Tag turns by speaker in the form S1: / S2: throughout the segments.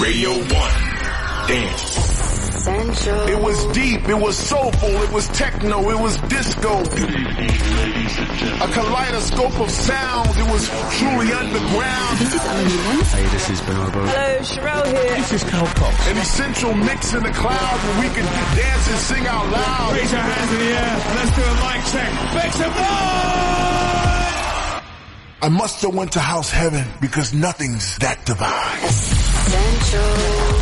S1: Radio 1. Dance.
S2: Essential.
S3: It was deep, it was soulful, it was techno, it was disco.
S1: Good evening, ladies and gentlemen.
S3: A kaleidoscope of sounds, it was truly underground.
S2: This is Alan Newman.
S4: Hey, this is Bonobo.
S5: Hello, Sherelle here.
S4: This is Carl Cox.
S3: An essential mix in the clouds where we could dance and sing out loud.
S6: Raise your hands in the air and let's do a mic check. Make some noise!
S3: I must have went to house heaven because nothing's that divine.
S2: Essential.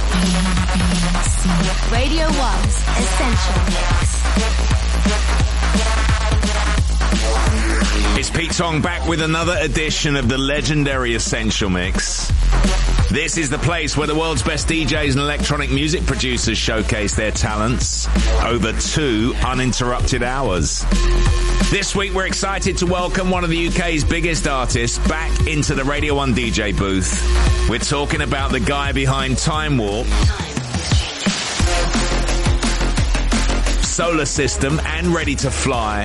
S7: Radio 1's Essential Mix.
S8: It's Pete Tong back with another edition of the legendary Essential Mix. This is the place where the world's best DJs and electronic music producers showcase their talents over 2 uninterrupted hours. This week we're excited to welcome one of the UK's biggest artists back into the Radio 1 DJ booth. We're talking about the guy behind Time Warp, Solar System and Ready to Fly.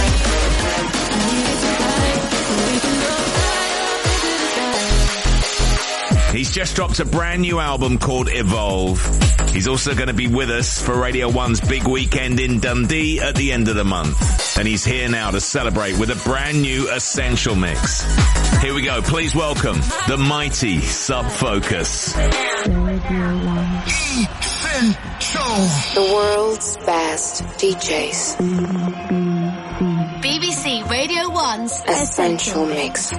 S8: He's just dropped a brand new album called Evolve. He's also going to be with us for Radio 1's big weekend in Dundee at the end of the month. And he's here now to celebrate with a brand new Essential Mix. Here we go. Please welcome the mighty Sub Focus.
S2: The world's best DJs.
S7: BBC Radio 1's
S2: Essential Mix.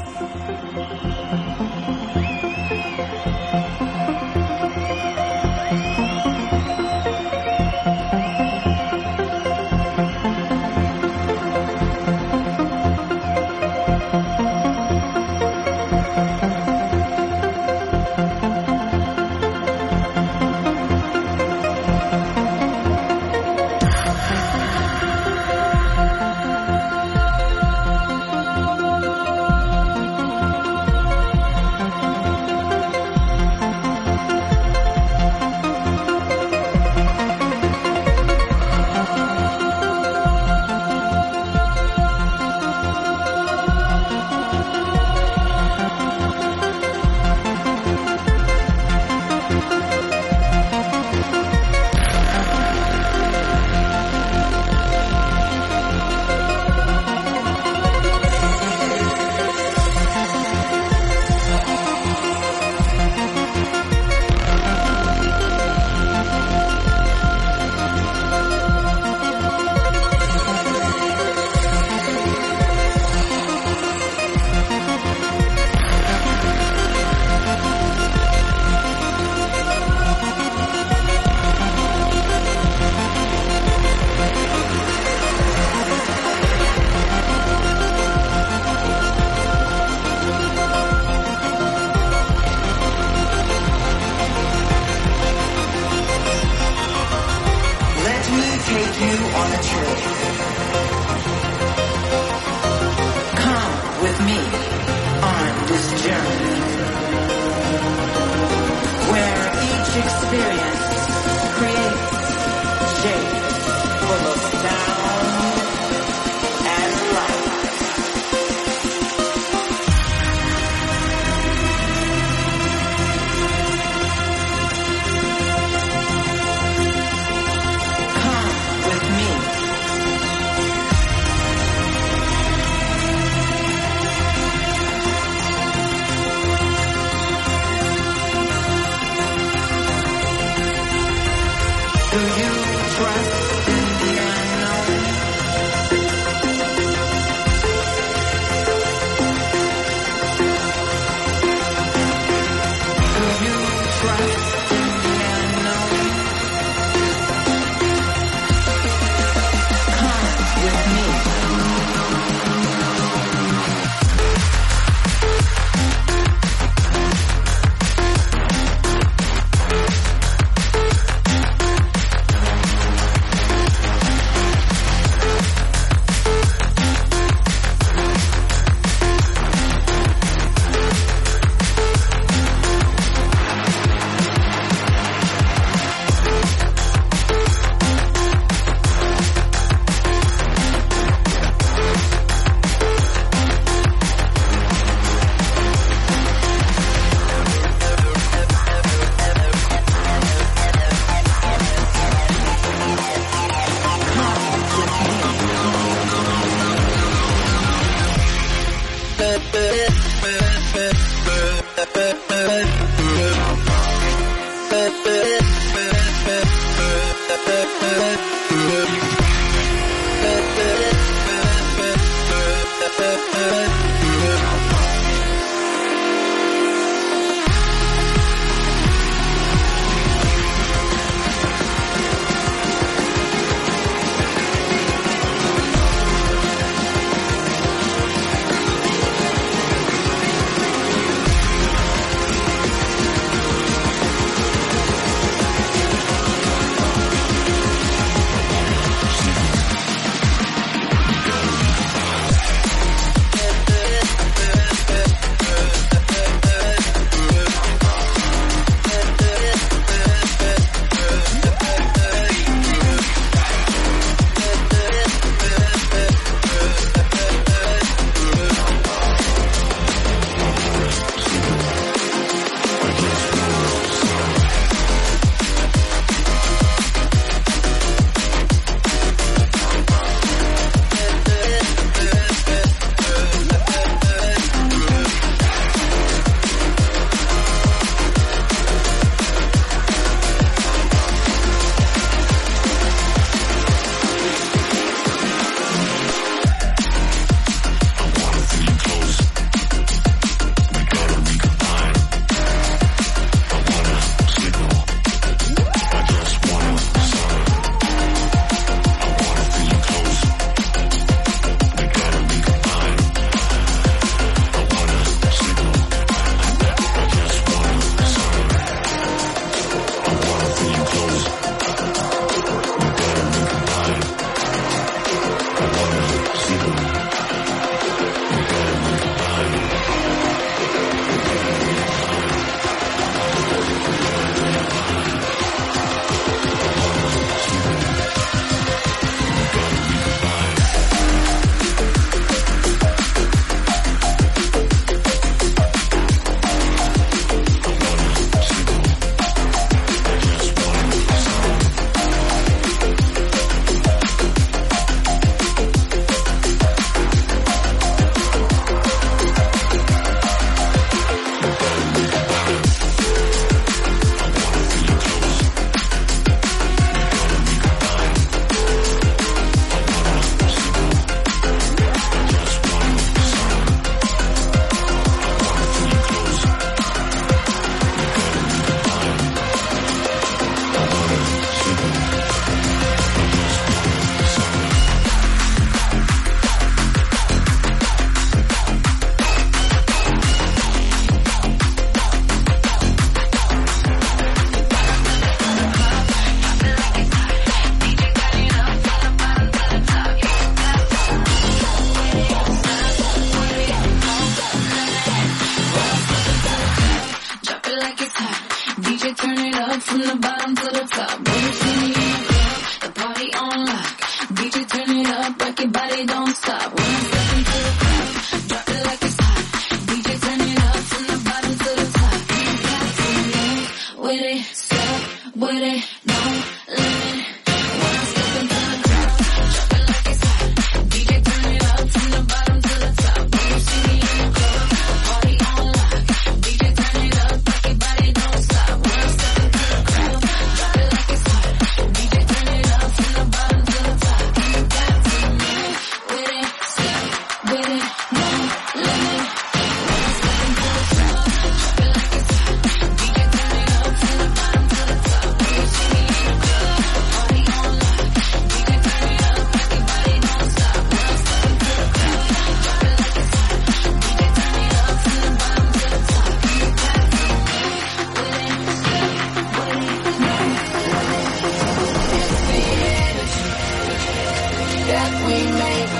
S4: hot. DJ turn it up from the bottom to the top. When you see me in the club, the party on lock. DJ turn it up, rock your body, don't stop. When I step into the club, drop it like it's hot. DJ turn it up from the bottom to the top. You got to move with it, step with it, no limit. When I step into the club, drop it like it's hot. DJ turn it up from the bottom to the top. When you see me in the club, party on lock. DJ turn it up, rock your body, don't stop. When I step into the club, drop it like it's hot. DJ turn it up from the bottom to the top. You got to move with it, step with it, no limit. When I step into the club, drop it like it's hot. DJ turn it up from the bottom to the top. When you see me in the club, party on lock. DJ turn it up, rock your body, don't stop. When I step into the club, drop it like it's hot. DJ turn it up from the bottom to the top. You got to move with it, step with it, no limit. It's the energy that we make,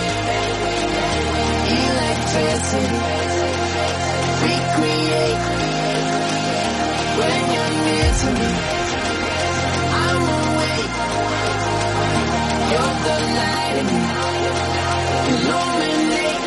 S4: electricity we create. When you're near to me, I'm awake. You're the light in me, illuminate.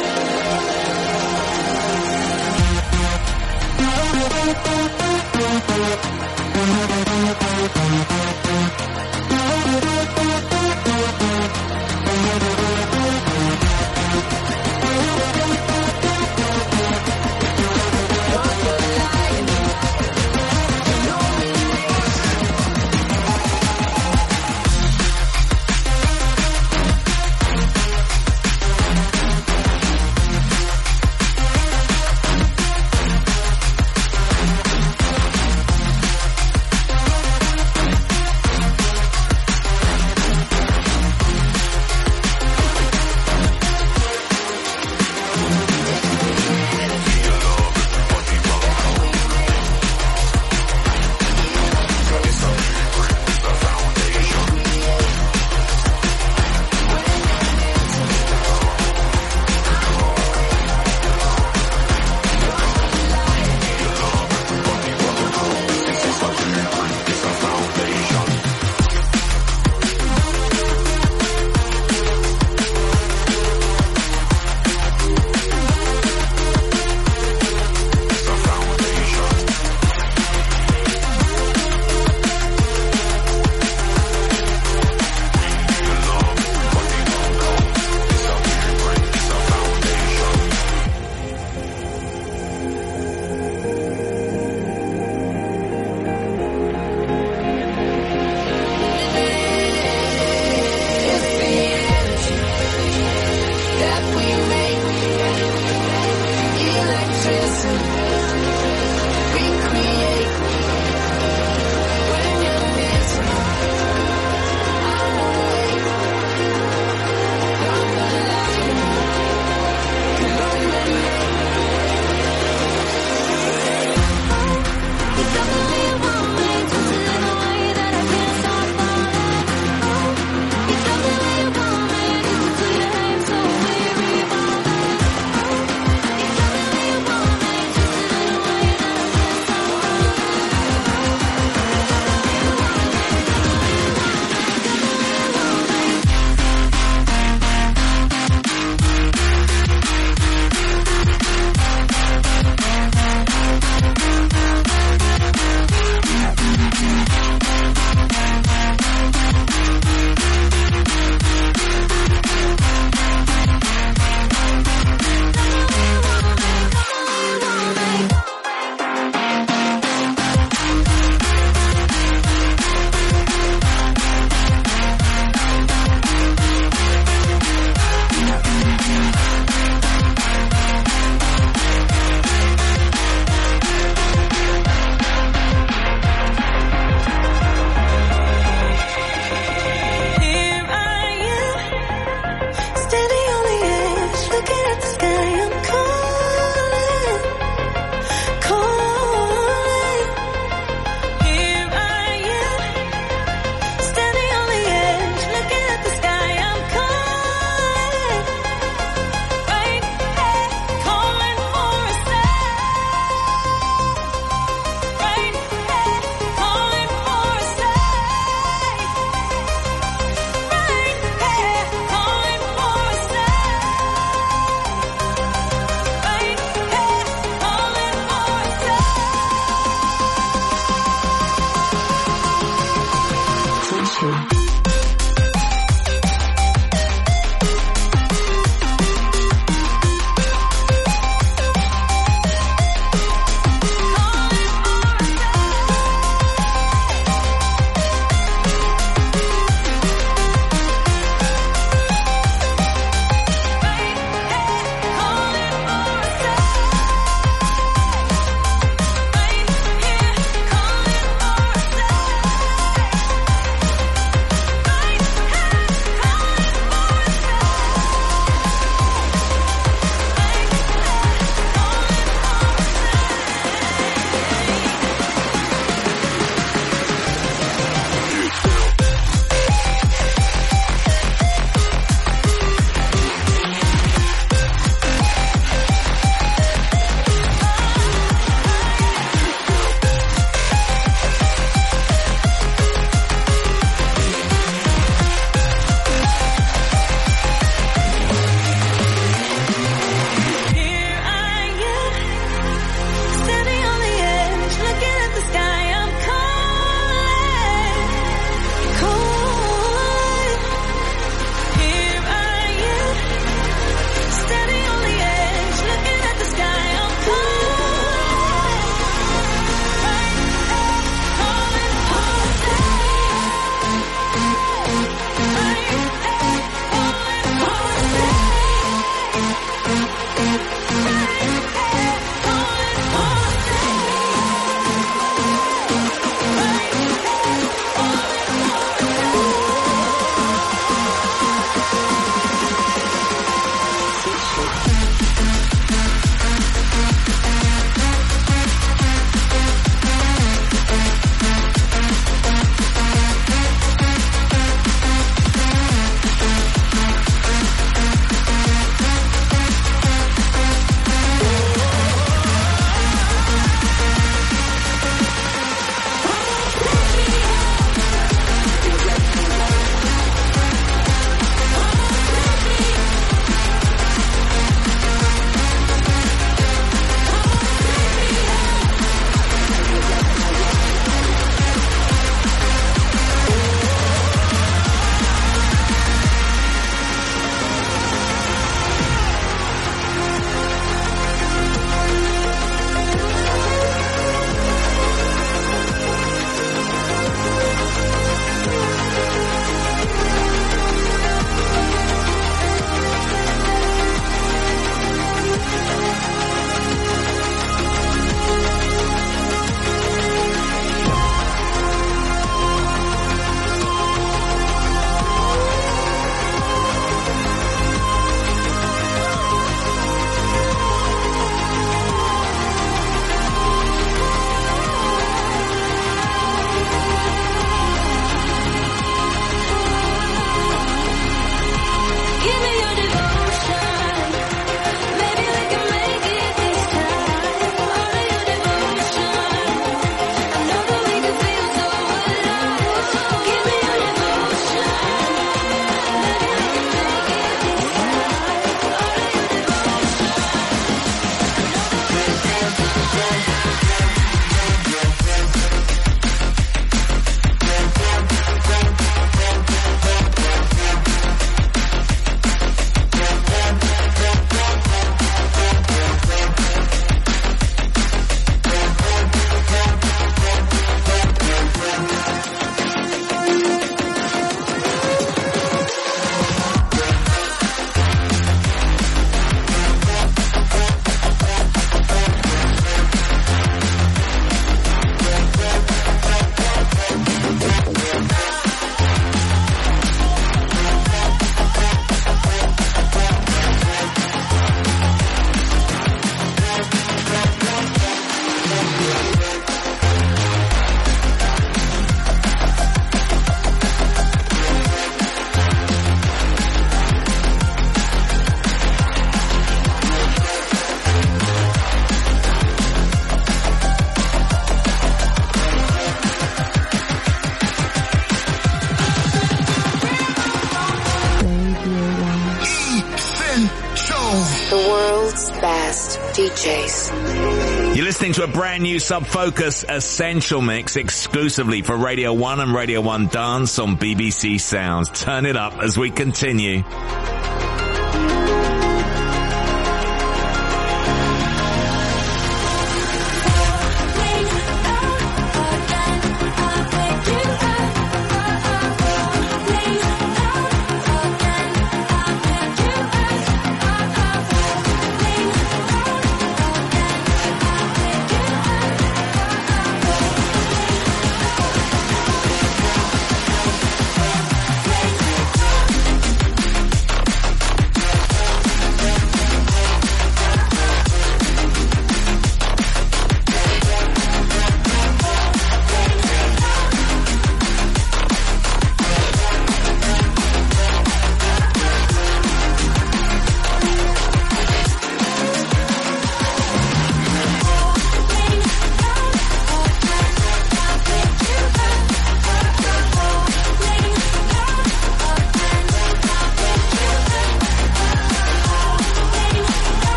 S2: DJs.
S8: You're listening to a brand new Sub Focus Essential Mix exclusively for Radio 1 and Radio 1 Dance on BBC Sounds. Turn it up as we continue.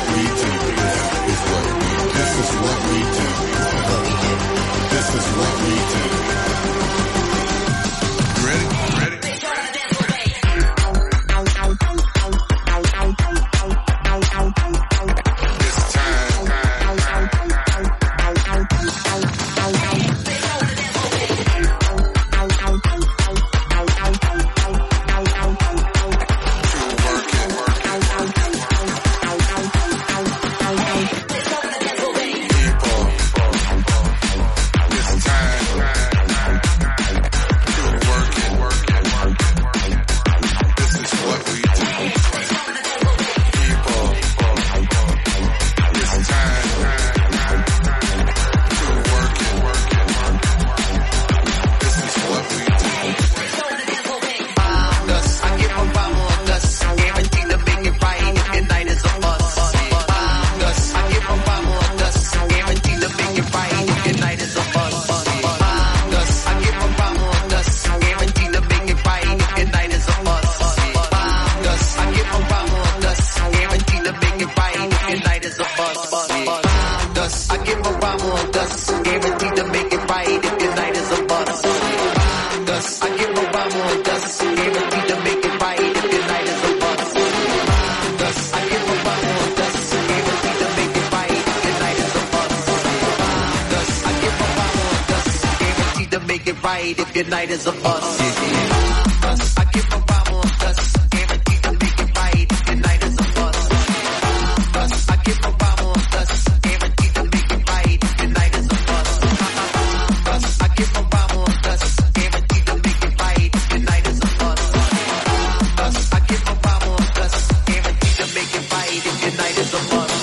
S5: This is what we do. Your night is a bust. I give a rhyme on dust, guaranteed to make it right. Your night is a bust. I give a rhyme on dust, guaranteed to make it right. Your night is a bust. I give a rhyme on dust, guaranteed to make it right. Your night is a bust. I give a rhyme on dust, guaranteed to make it right. Your night is a bust.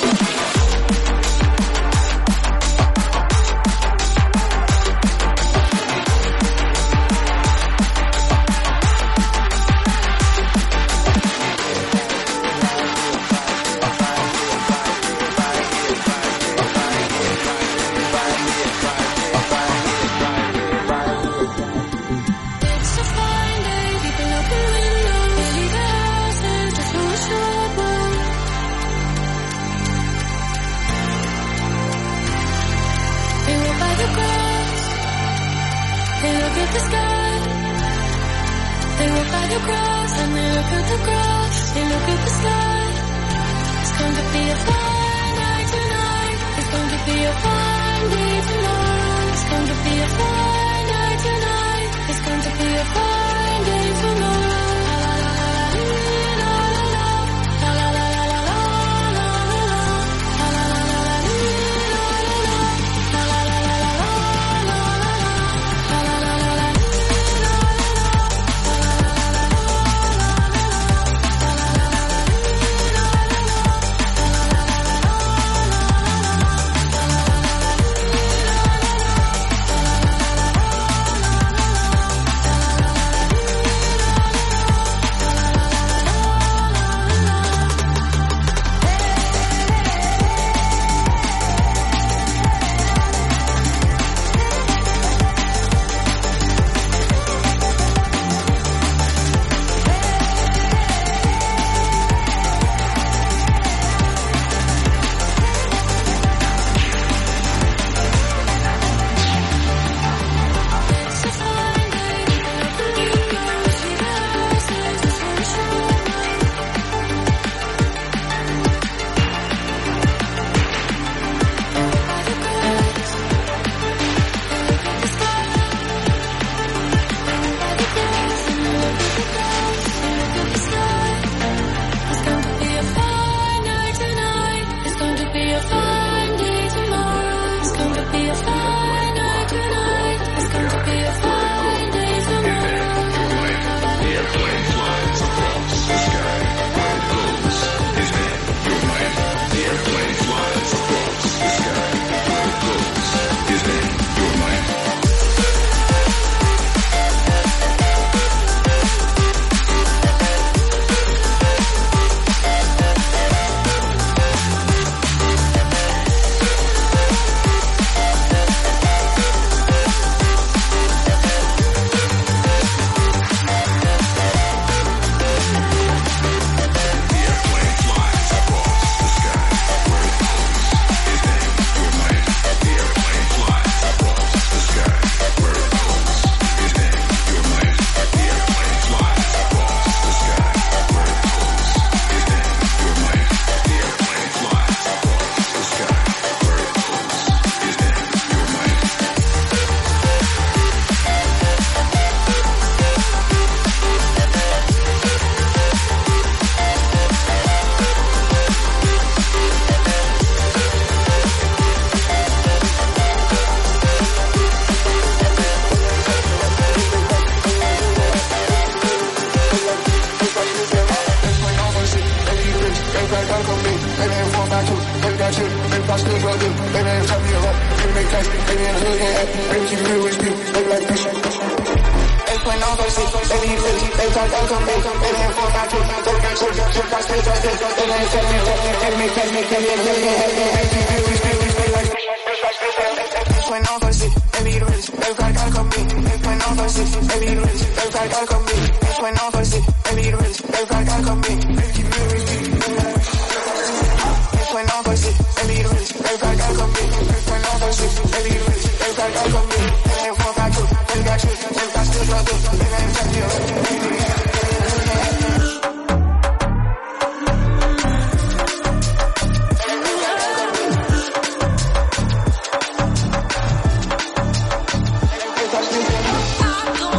S4: I don't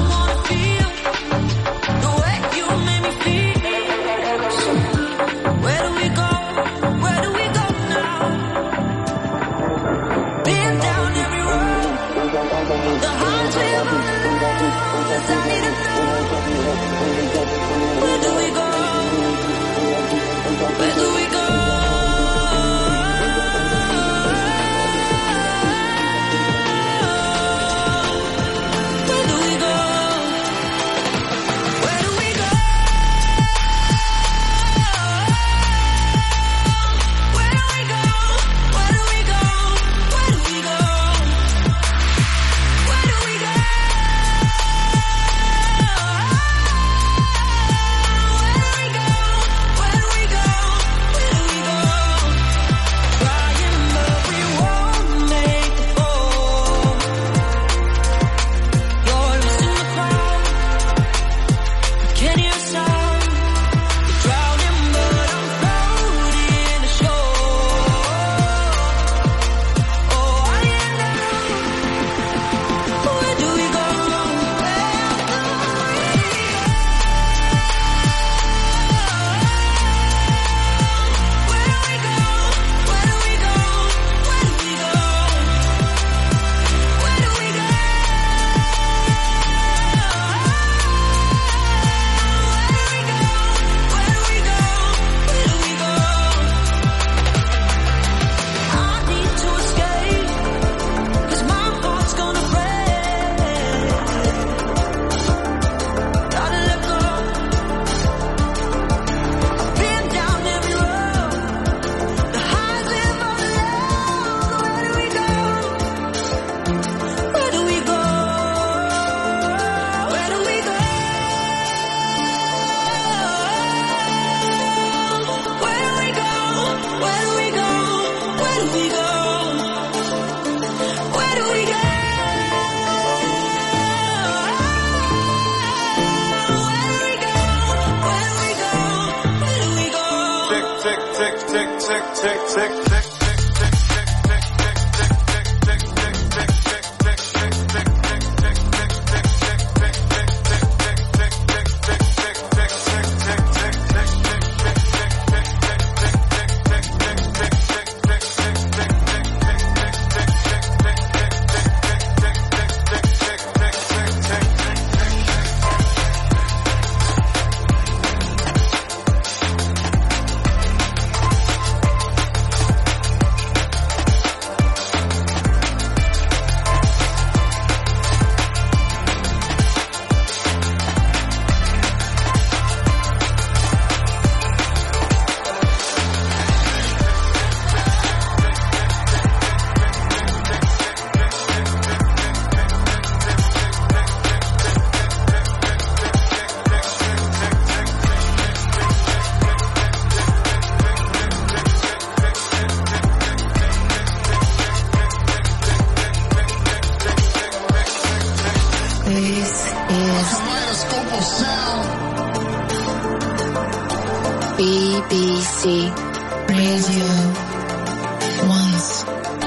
S2: BBC Radio 1's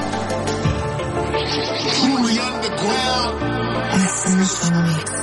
S3: Truly underground.
S2: Essential Mix.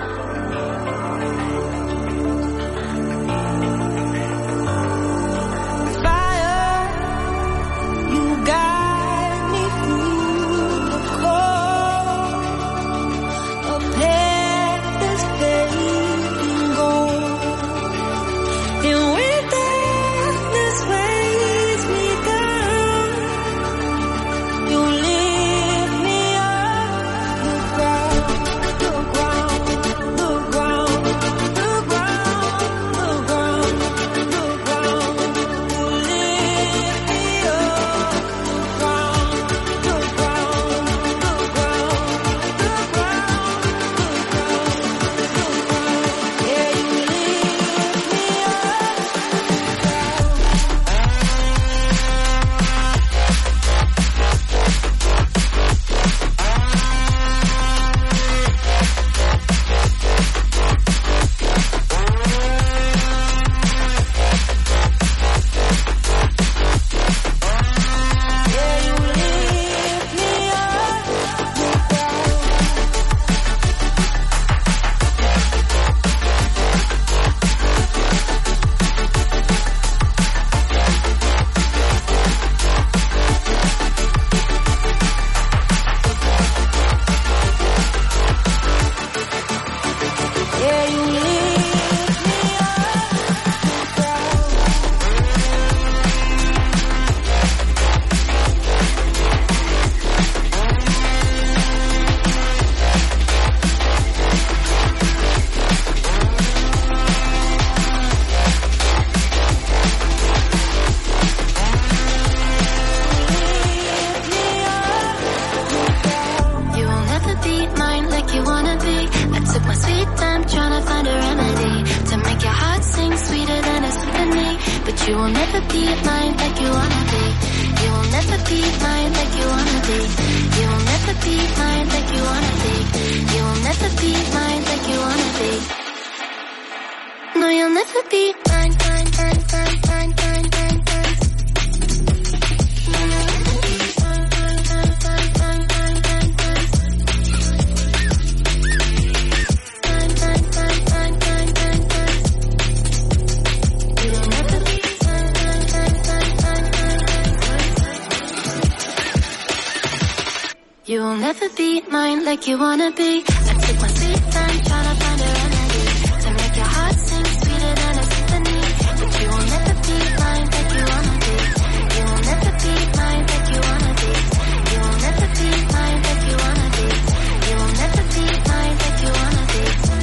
S4: You'll never be mine like you wanna be. I took my sweet time trying to find a remedy to make your heart sing sweeter than a symphony. But you will never be mine like you wanna be. You will never be mine like you wanna be. You will never be mine like you wanna be. You will never be mine like you wanna be.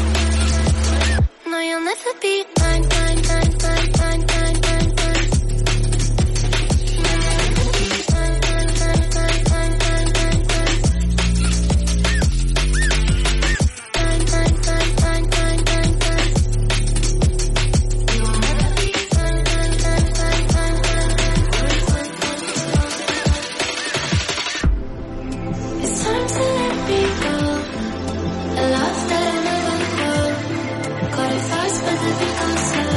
S4: No, you'll never be mine, mine, mine, mine, mine, mine, mine, mine. But the beat goes slow.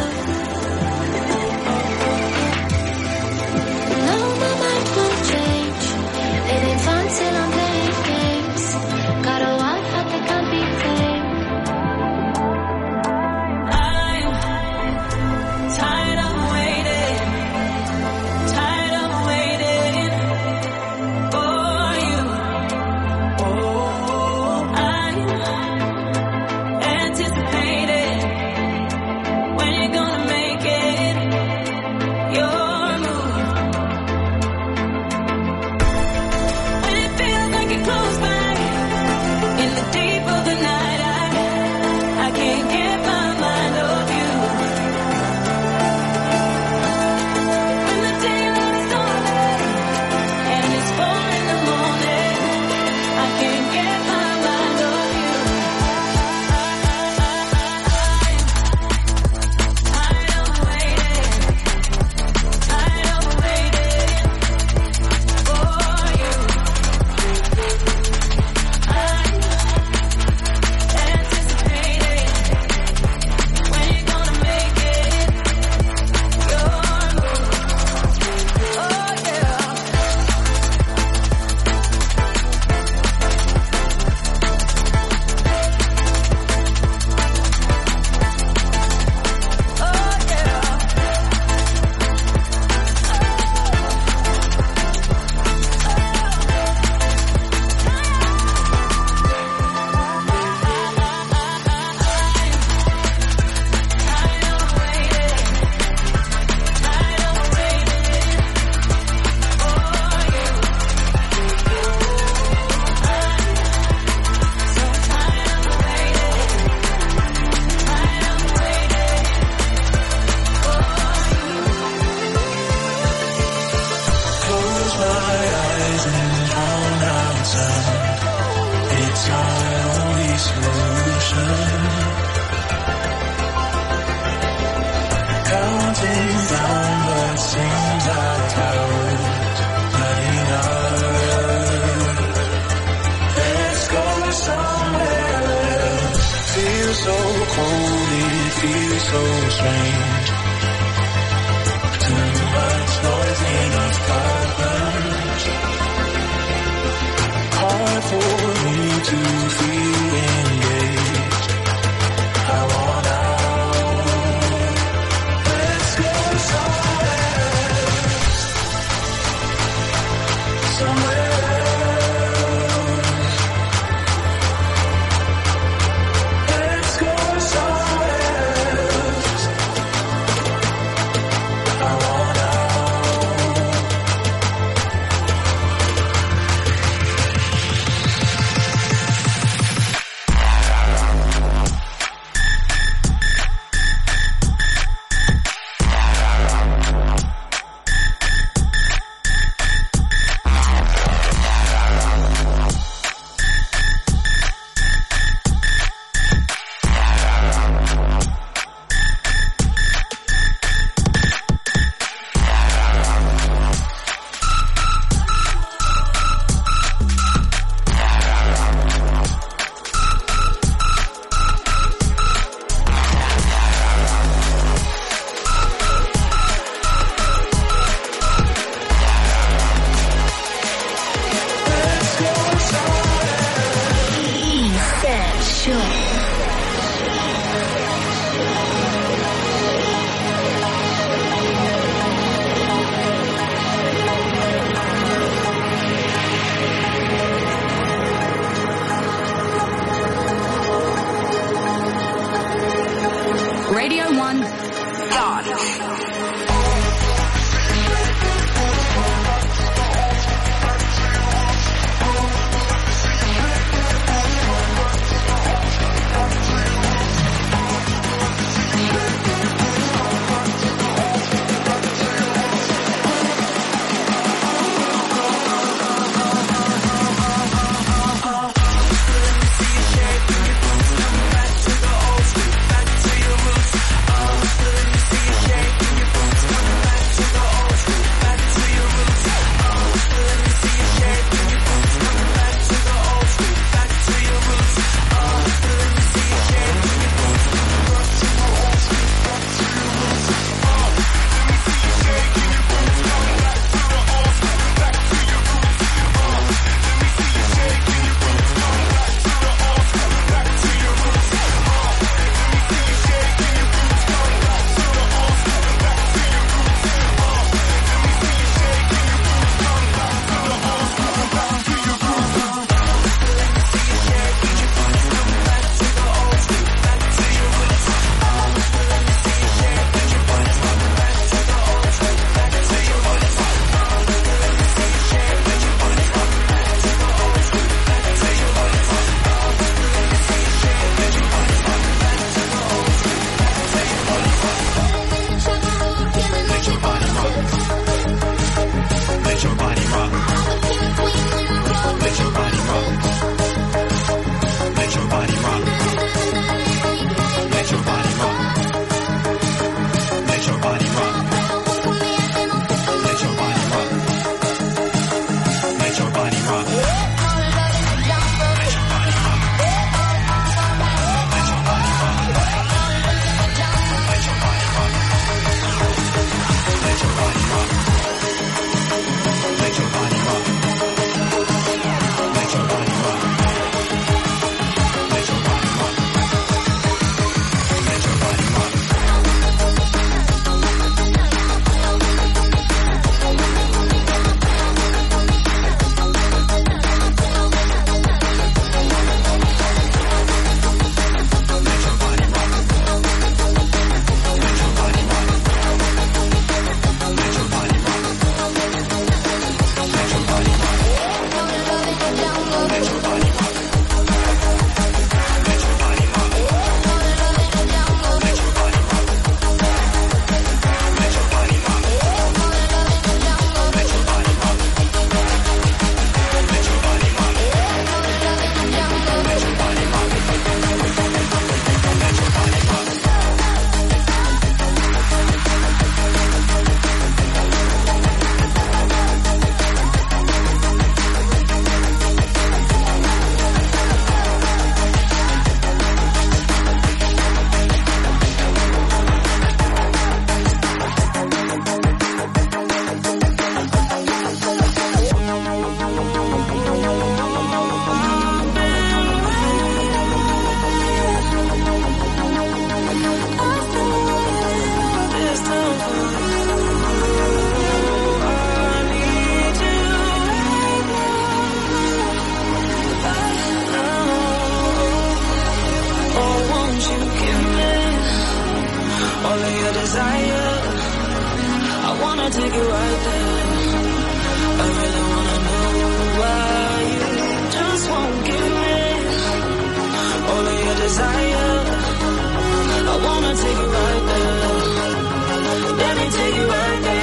S4: desire. I wanna take you right there. I really wanna know why you just won't give me all of your desire. I wanna take you right there. Let me take you right there.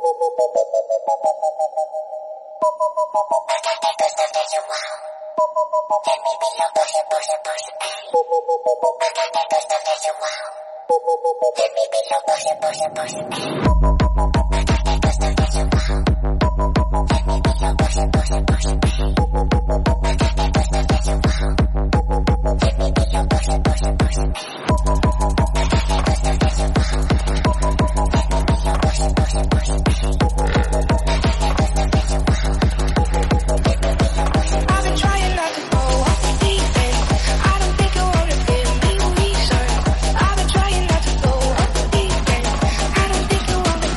S9: I've been trying not to go off the deep end. I don't think you wanna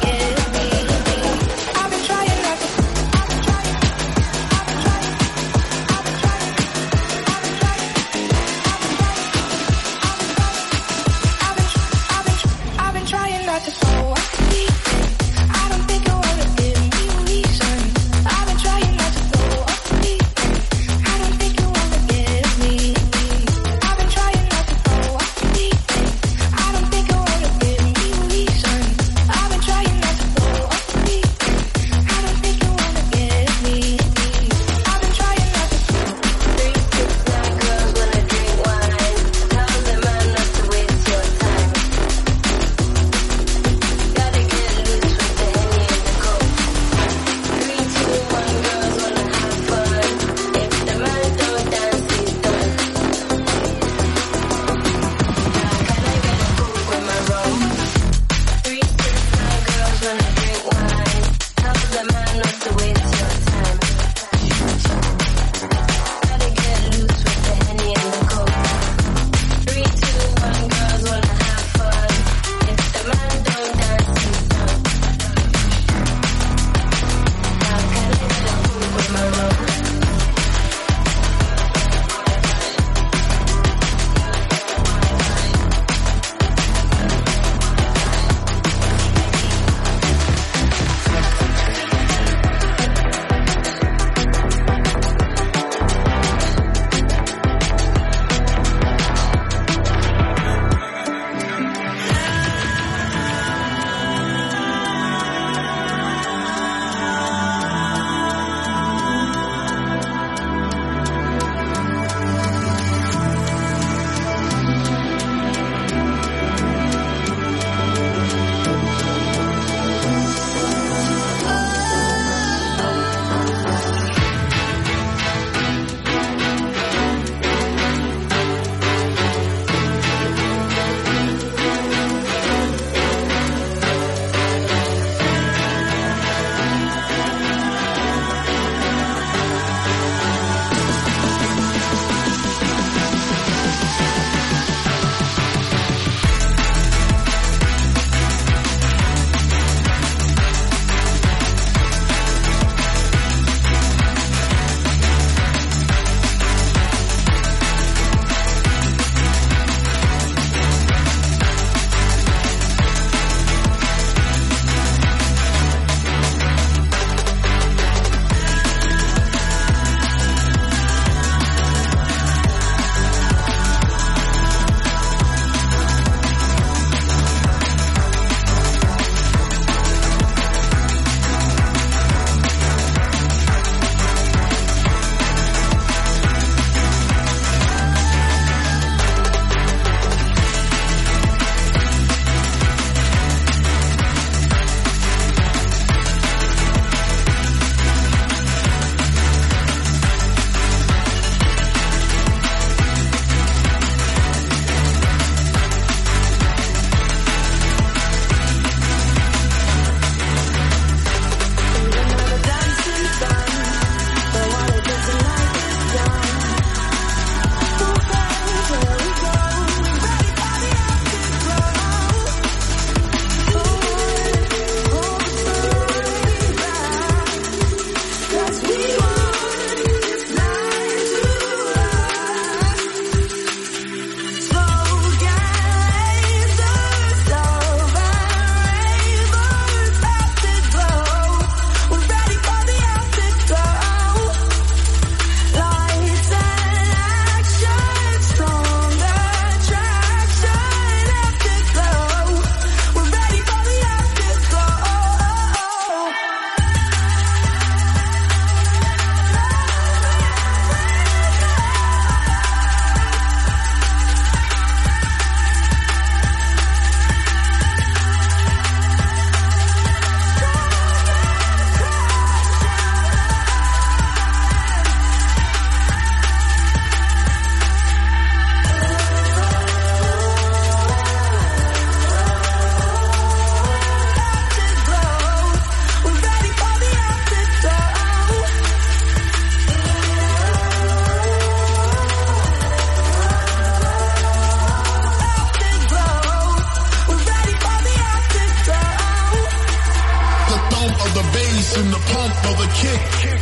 S3: thump of the bass and the pump of the kick.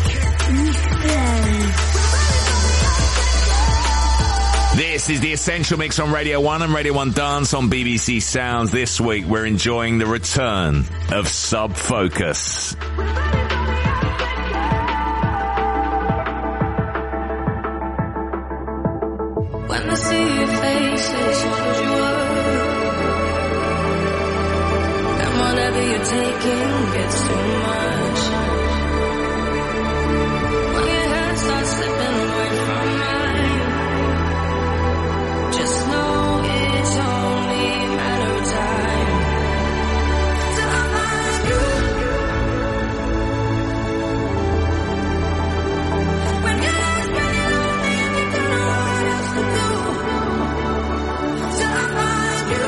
S8: This is the Essential Mix on Radio 1 and Radio 1 Dance on BBC Sounds. This week we're enjoying the return of Sub Focus.
S4: When I see your faces, hold you up. And whatever you're taking gets too much. When your head starts slipping away from mine, just know it's only a matter of time. Till I find you. When your last running lonely and you don't know what else to do. Till I find you.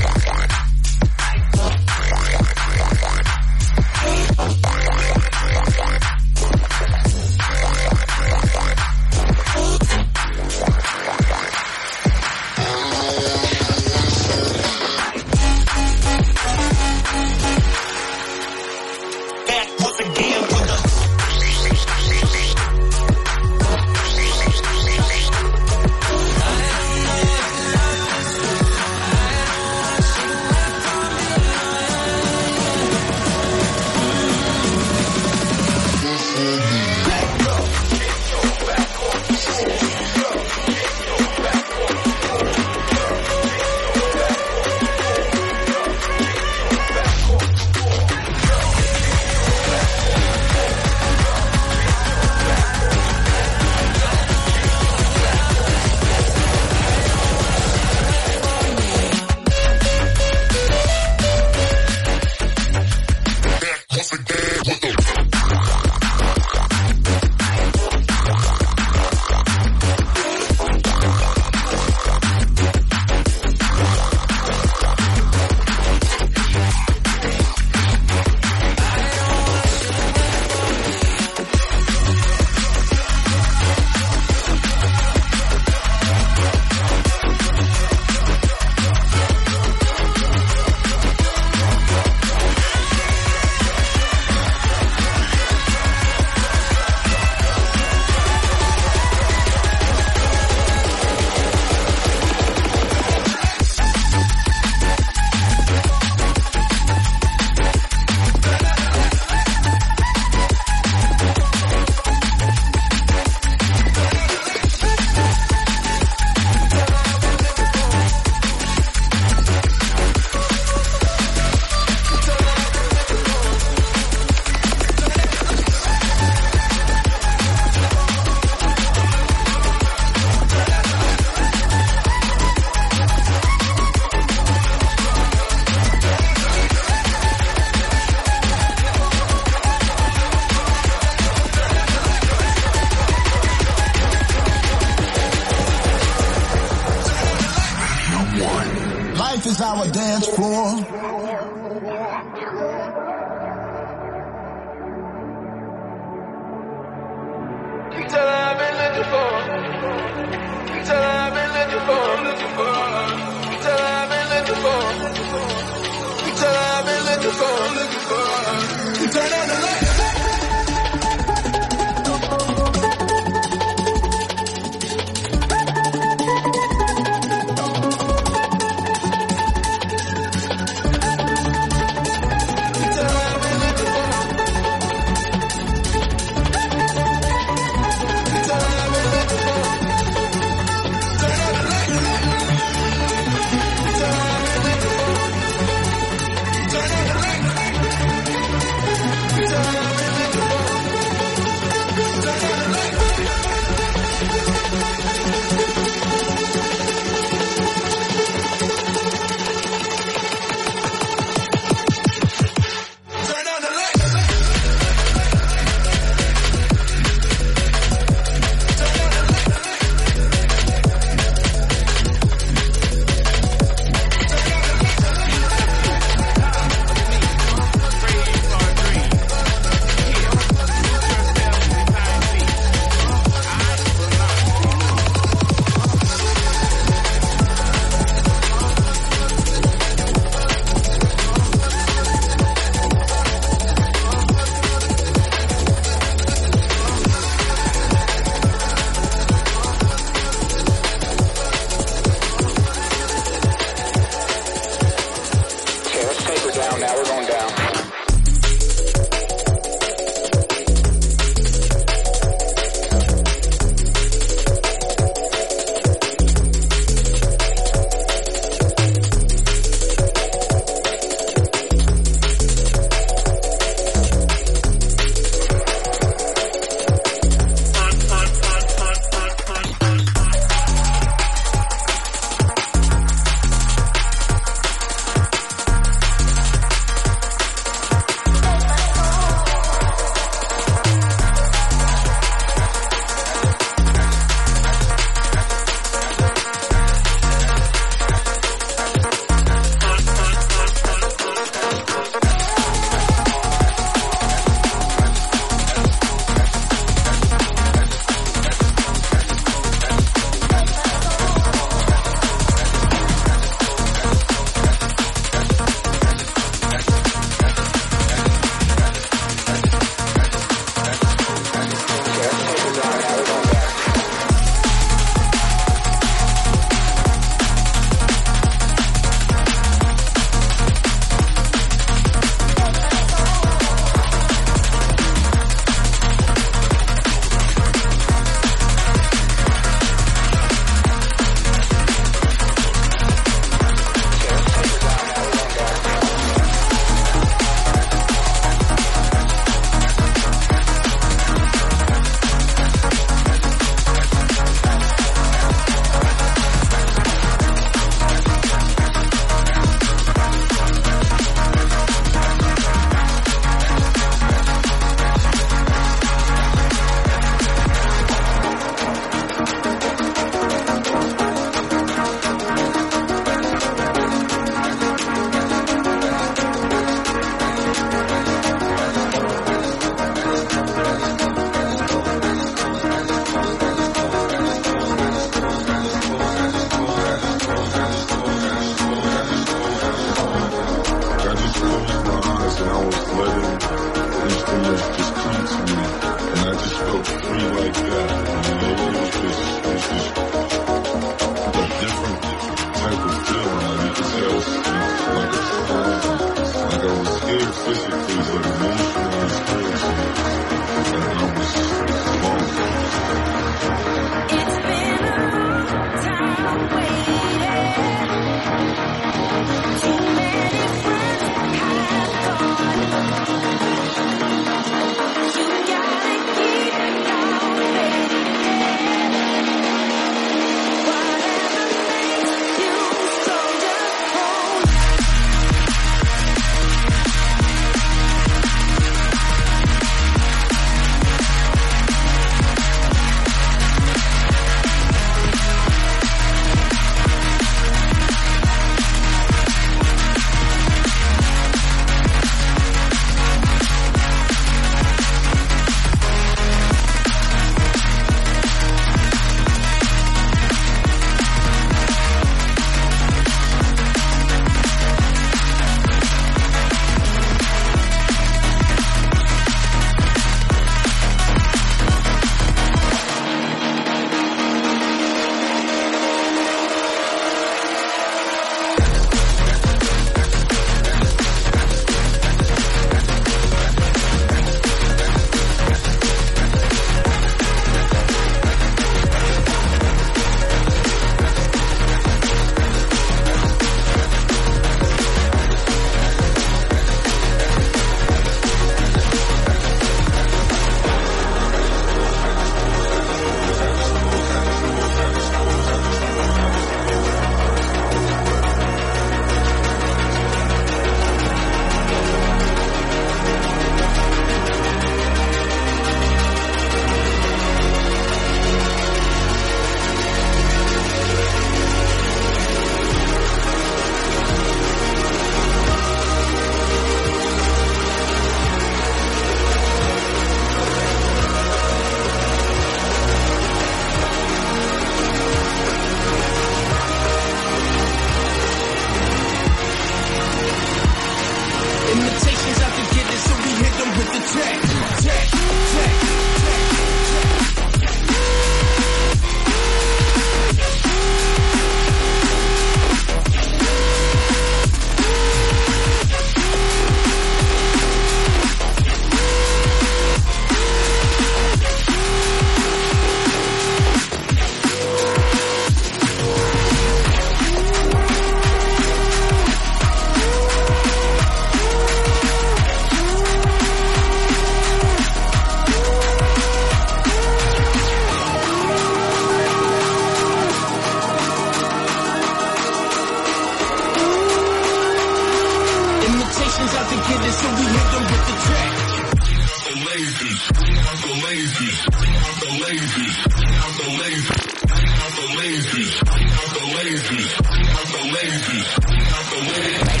S6: questions out the kid, so we hit them with the track.
S1: The lazy, the lazy, the lazy, the lazy, the lazy, the lazy, the lazy, the lazy.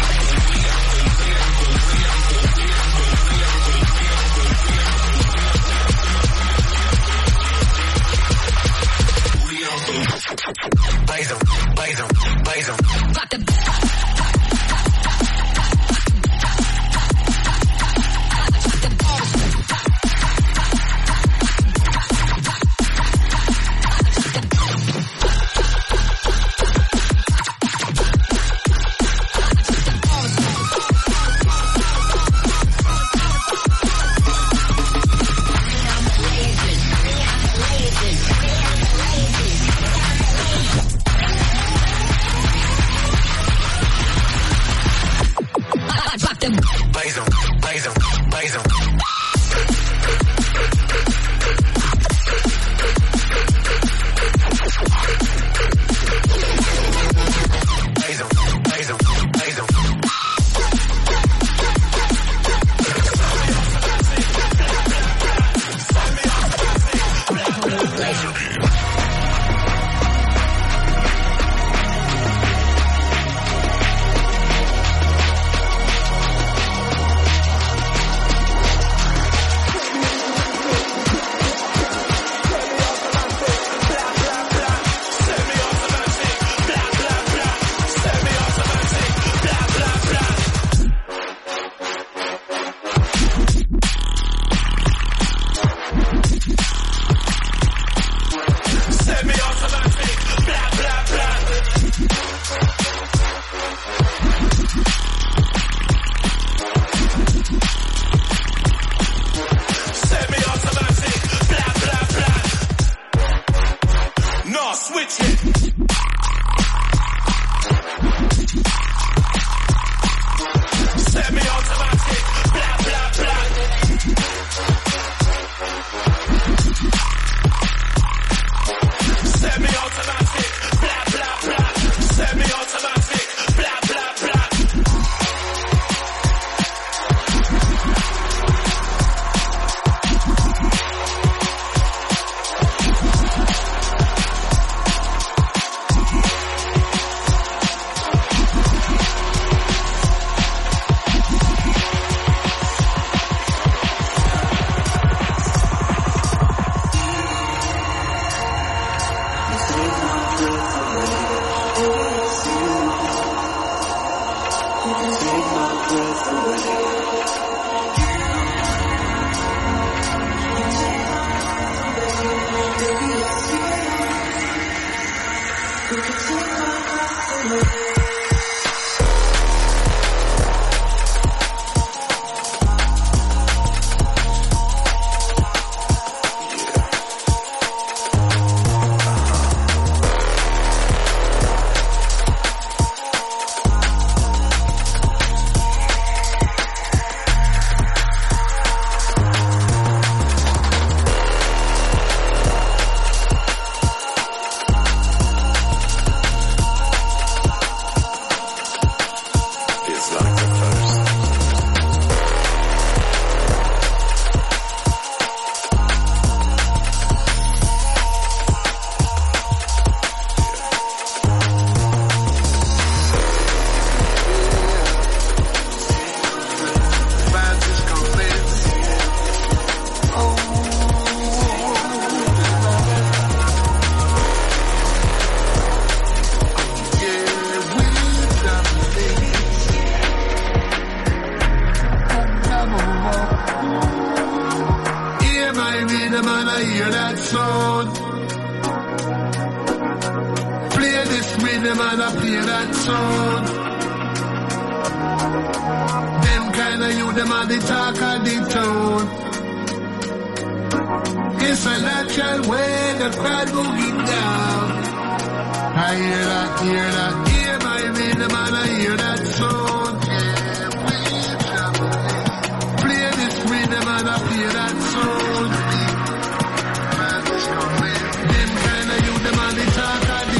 S5: Blaze 'em, blaze 'em, blaze 'em.
S4: Got the
S5: Blaze 'em, blaze 'em, blaze 'em. Blaze 'em, blaze 'em, blaze 'em.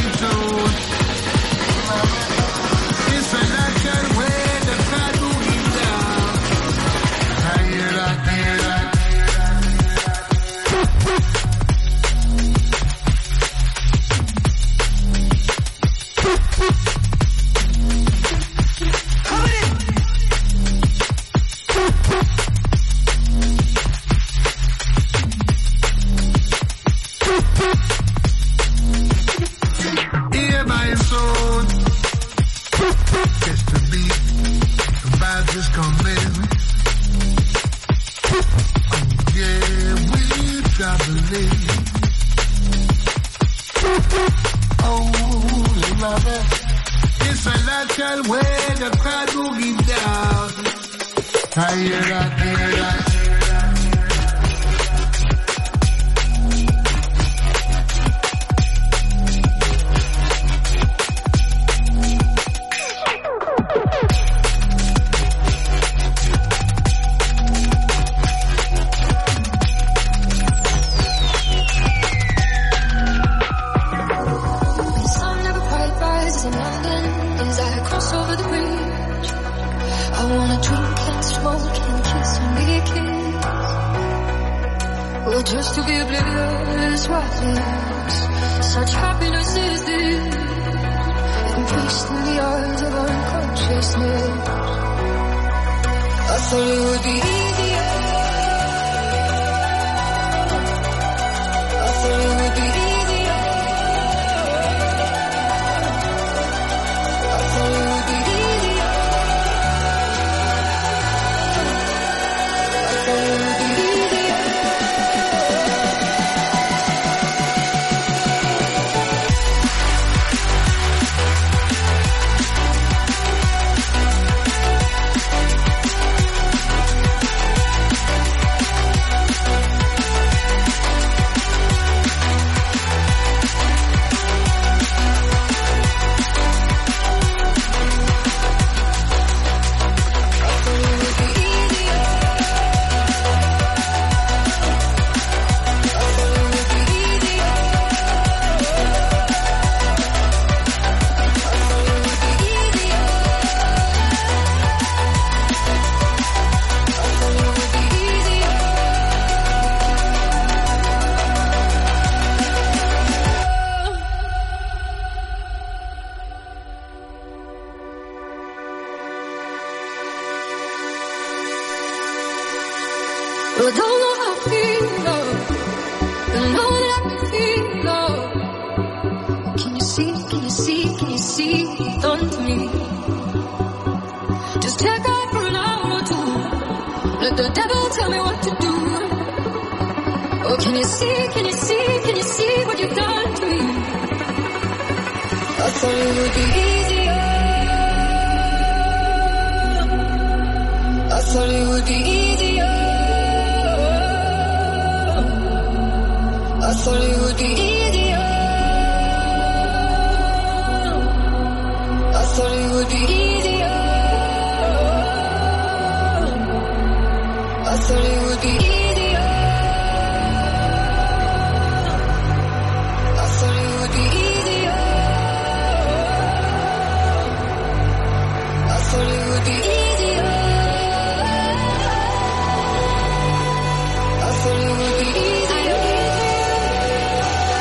S9: It's a natural way the crowd moving is coming. Yeah, we're traveling. Oh, mama, it's a natural way the crowd will get down. I hear that.
S4: Just to be oblivious, what is such happiness is this? Embraced in the arms of unconsciousness. I thought it would be easier. I thought it would be easier. I thought it would be easier. I thought it would be easier.
S10: I don't know how I feel, love. I know that I can feel, love. Can you see, can you see, can you see what you've done to me? Just check out for an hour or two. Let the devil tell me what to do. Oh, can you see, can you see, can you see what you've done to me? I thought it would be easier. I thought it would be easier. I thought it would be easier. I thought it would be easier. I thought it would be easier. I thought it would be easier. I thought it would be easier. I thought it would be easier.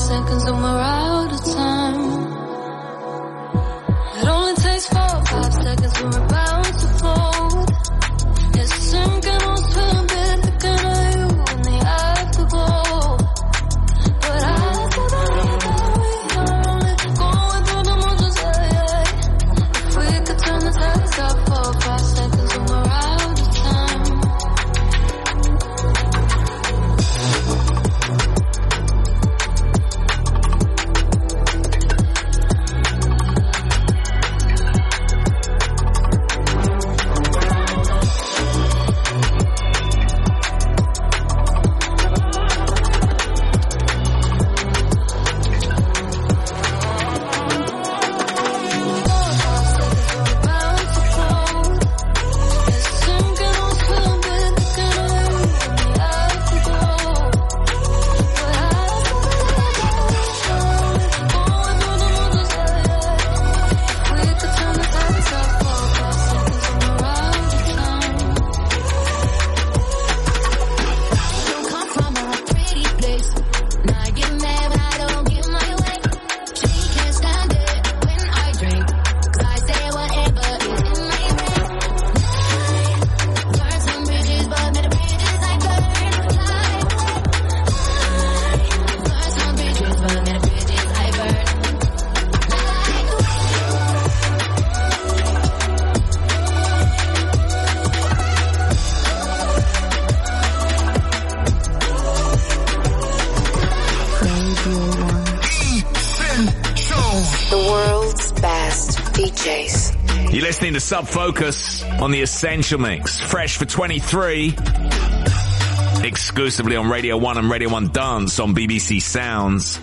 S10: seconds and we're out of time. It only takes 4 or 5 seconds and we're about to fold. It's sinking on a bit thicker than you in the afterglow. But I feel that we are only going through the motions, yeah. If we could turn the tides up 4 or 5 seconds and we're out of time.
S8: To Sub Focus on the Essential Mix, fresh for 23, exclusively on Radio 1 and Radio 1 Dance on BBC Sounds.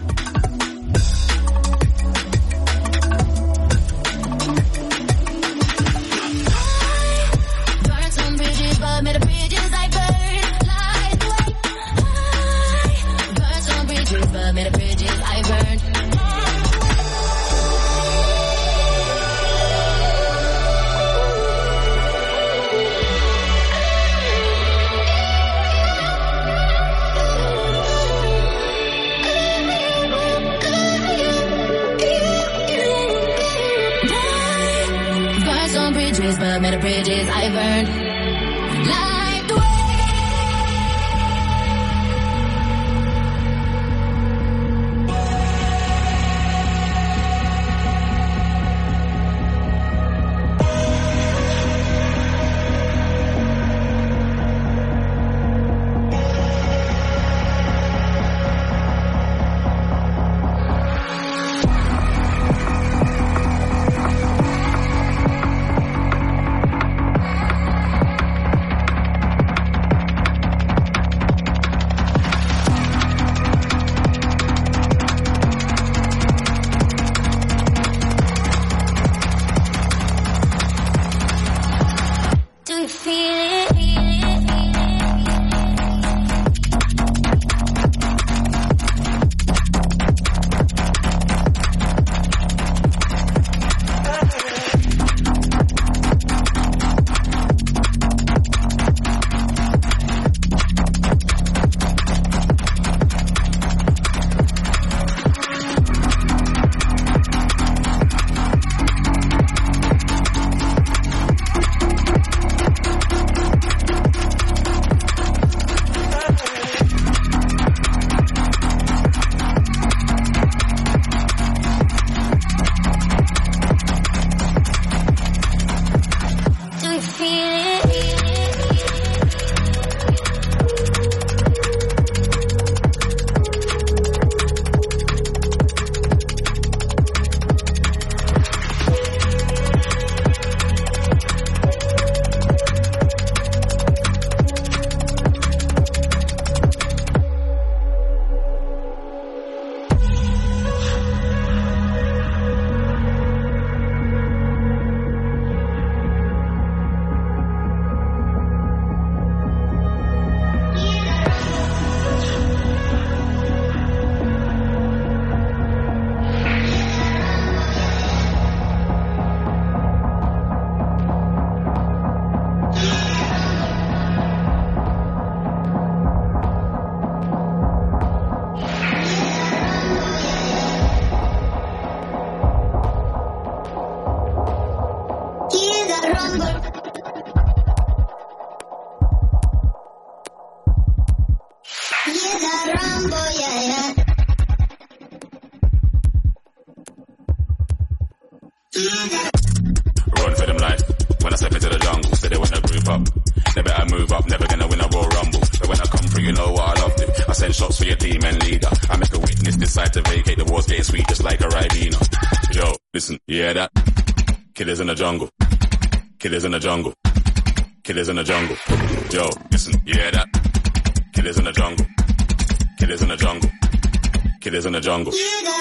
S11: Run for them life. When I step into the jungle, say they wanna group up. They better move up, never gonna win a Royal Rumble. But when I come through, you know what I love to. I send shots for your team and leader. I make a witness decide to vacate. The war's getting sweet just like a Ribena. Yo, listen, you hear that? Killers in the jungle. Killers in the jungle. Killers in the jungle. Yo, listen, you hear that? Killers in the jungle. Killers in the jungle. Killers in the jungle.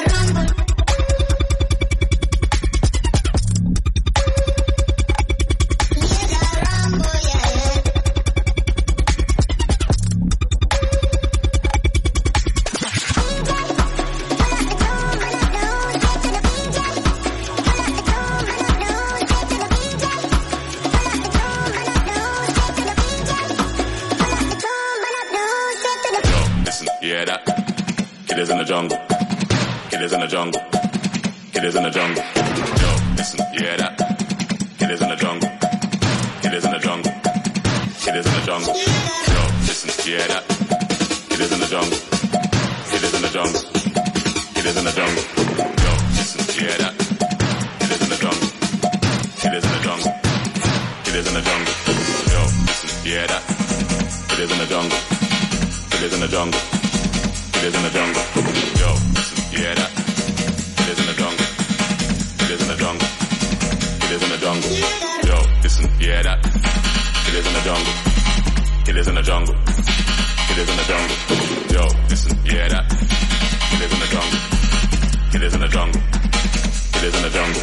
S11: Killers in the jungle. Killers in the jungle. Killers in the jungle. Yo, listen, you hear that? Killers in the jungle. Killers in the jungle. Killers in the jungle. Yo, listen, you hear that? Killers in the jungle. Killers in the jungle. Killers in the jungle. Yo, listen, you hear that? Killers in the jungle. Killers in the jungle. Killers in the jungle. Yo, listen, you hear that? Killers in the jungle. Killers in the jungle. Killers in the jungle. Yo, listen, you hear that? Killers in the jungle. Killers in the jungle. Killers in the jungle. Yo, listen, you hear that? Killers in the jungle. Killers in the jungle. Killers in the jungle. Yo, listen, you hear that? Killers in the jungle. Killers in the jungle. Killers in the jungle.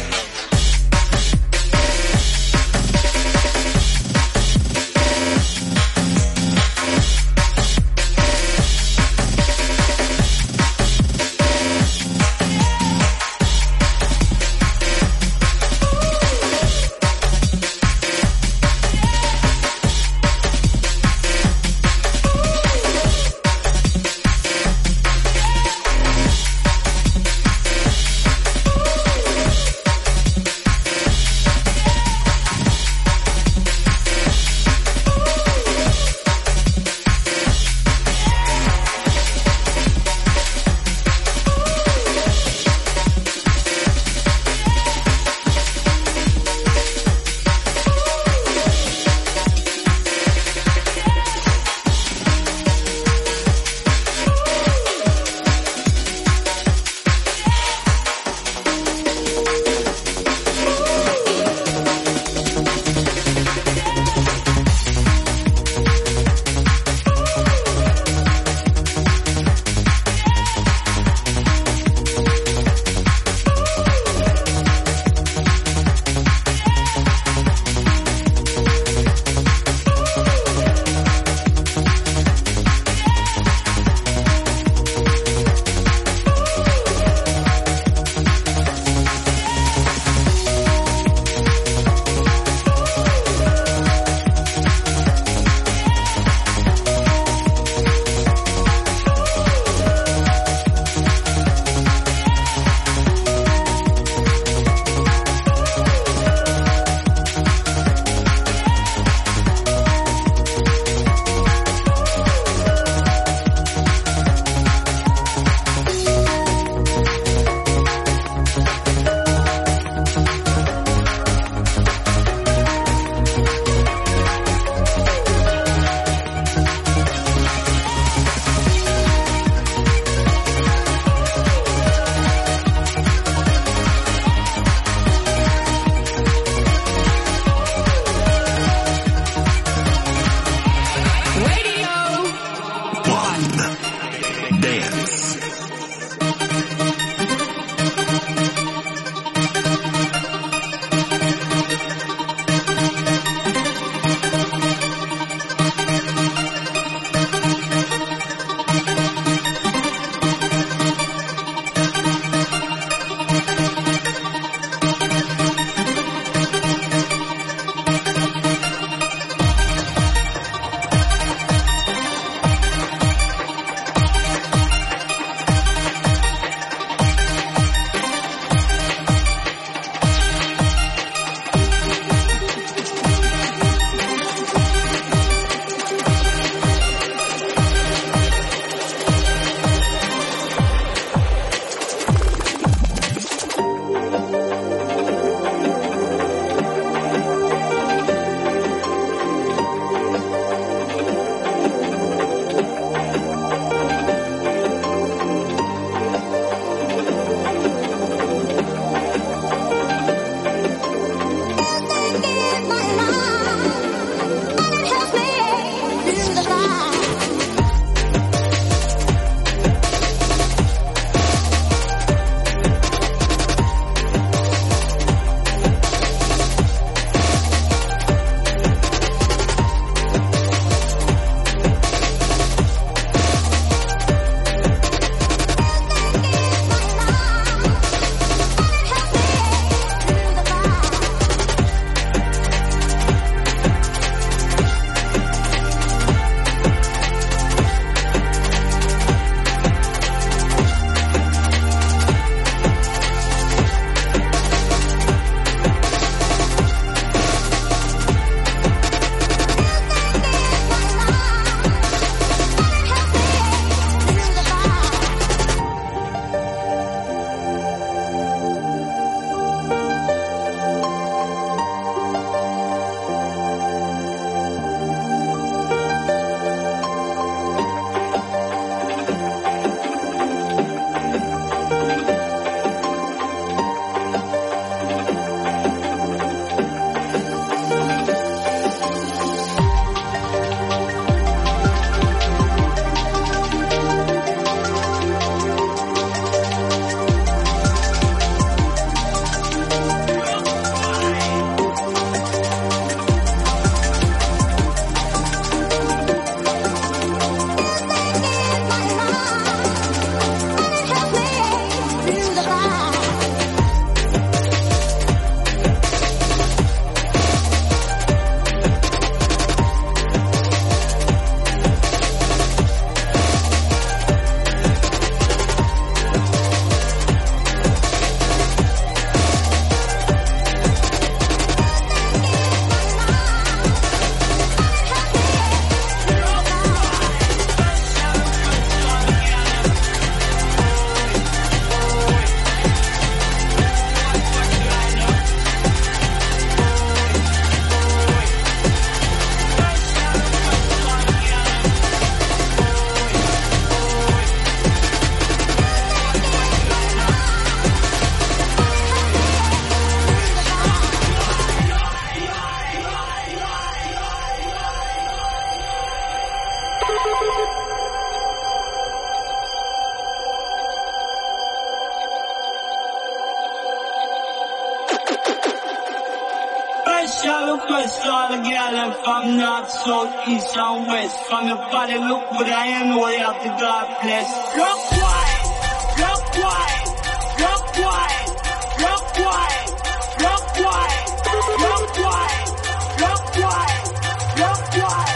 S6: Special request to all the girls from north, south, east and west. From your body look good, I am know you have the God bless. Rock wide, rock wide, rock wide, rock wide, rock wide, rock wide, rock wide, rock wide.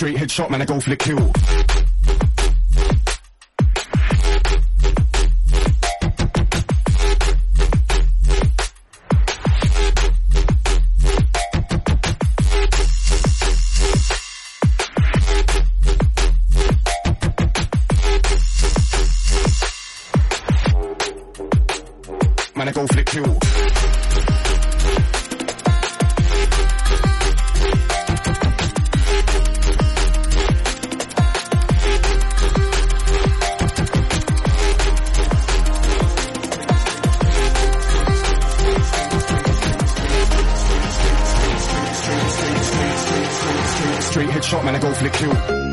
S12: Straight headshot, man, I go for the kill. Man, I go for the kill. Straight headshot, man, I go for the kill.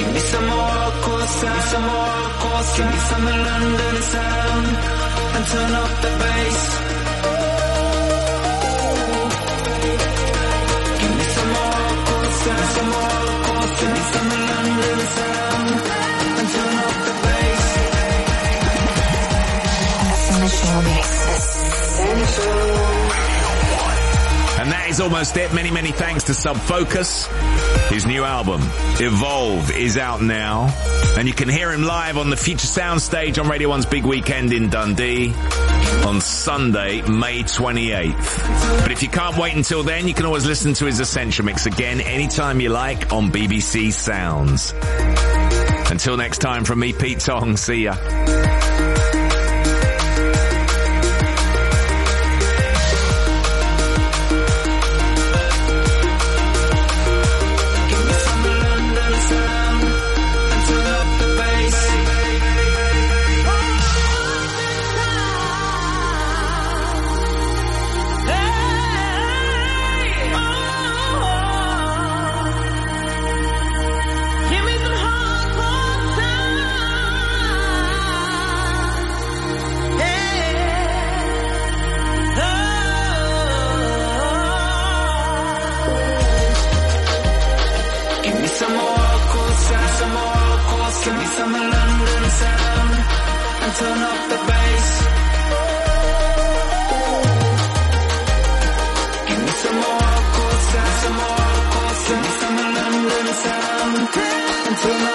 S5: Give me some more cool sound, some more cool sound. Give me some London sound and turn up the bass. Give me some more cool sound, some more cool sound. Give me some London sound and turn up the bass.
S2: Essential Mix. Essential.
S8: And that is almost it. Many, many thanks to Subfocus. His new album, Evolve, is out now. And you can hear him live on the Future Sound stage on Radio 1's Big Weekend in Dundee on Sunday, May 28th. But if you can't wait until then, you can always listen to his Essential Mix again anytime you like on BBC Sounds. Until next time, from me, Pete Tong, see ya.
S5: Turn up the bass. Give me some more cool sound, some more cool sound. Give me some London sound and turn up